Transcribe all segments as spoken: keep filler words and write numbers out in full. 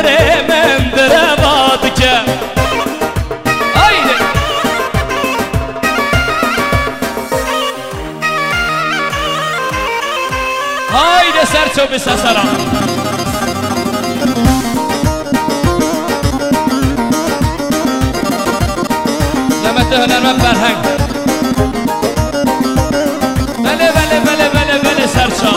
دلی من در باد که haydi haydi serço bir sasaram Demet Hünermen Berheng Bele bele bele bele bele serço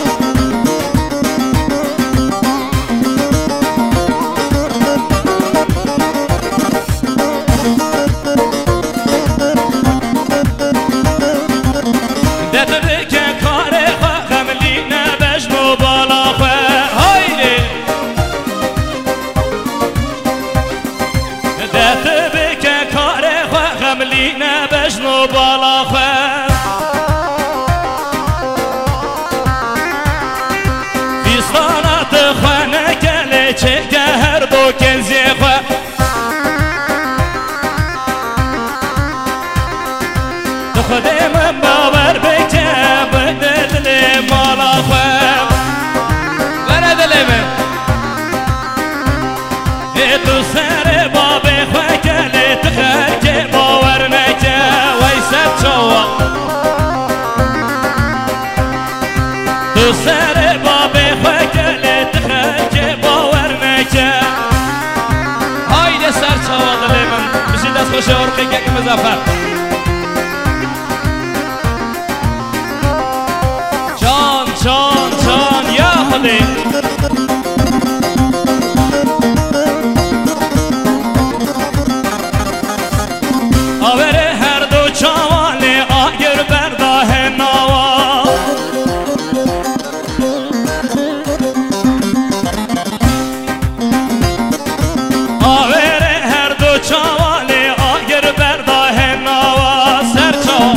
نه بجنو بالا خواه فیستانات خواه نکله چه که هر دو کنزی خواه تو خودی من باور بکه بده دلی مالا خواه بره دلی من ای تو سر بابی خواه کلی تخر که باور نکه چوا تو سر بابی خواه کلی تخر که باور نکه haydi سر چوا دلی من بشید از خوش ارقی که مزفر جان جان جان یا خودی آوره هر دو چوانه آگر برداه نوا آوره هر دو چوانه آگر برداه نوا سرچو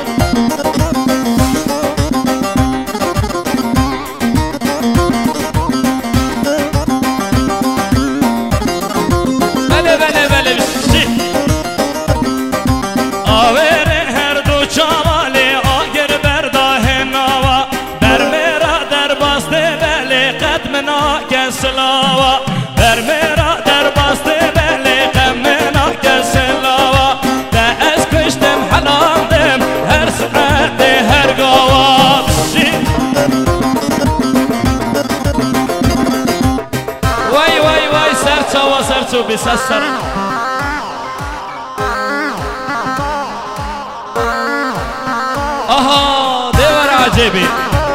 بله بله بله بشی آوره هر دو چاواله آگر برداه نوا بر میرا در باسته بله قدمنا کسلاوا بر میرا در باسته بله قدمنا کسلاوا ده از کشتم حلاندم هر ساعت هر گاوا وای وای وای سرچوا سرچو بسسر آها دیوار عجیبی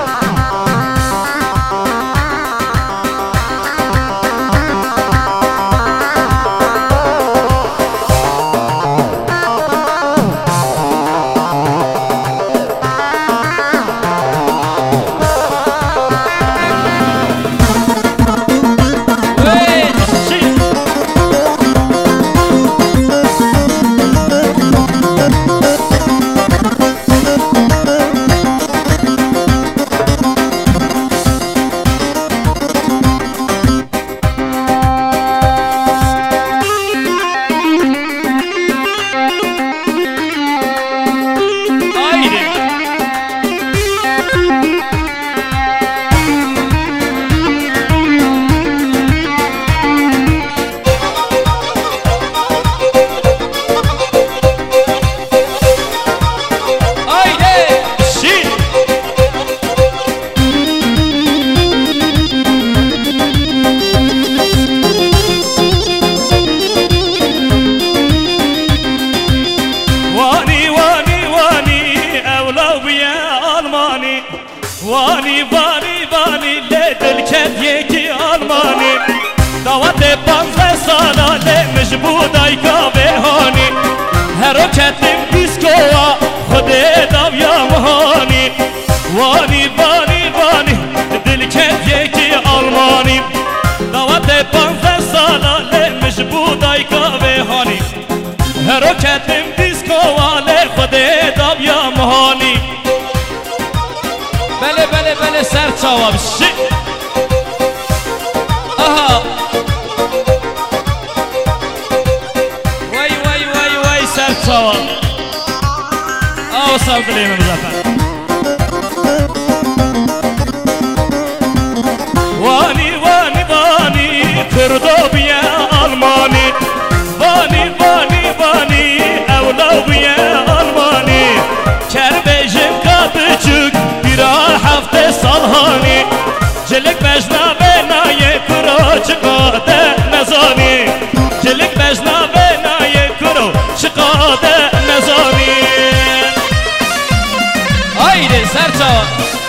وانی وانی وانی لدل کت یکی آلمانی دعوت پانزده ساله مجبودای کابه هانی هرو کتیم دیسکوا خود داویا مهانی وانی وانی وانی دل کت یکی آلمانی دعوت پانزده ساله مجبودای کابه هانی هرو کتیم دیسکوا خود داویا مهانی بله بله بله سر چاوا بشی آها وای وای وای وای سر چاوا آو سال دلیم مزفر وانی وانی وانی کردو بیه آلمانی وانی وانی وانی اولو بیه آلمانی کربیجم کابچوک بیرا هفته سالهانی جلک بجنا بنای کرو چقاده نزانی جلک بجنا بنای کرو چقاده نزانی haydi Serçavan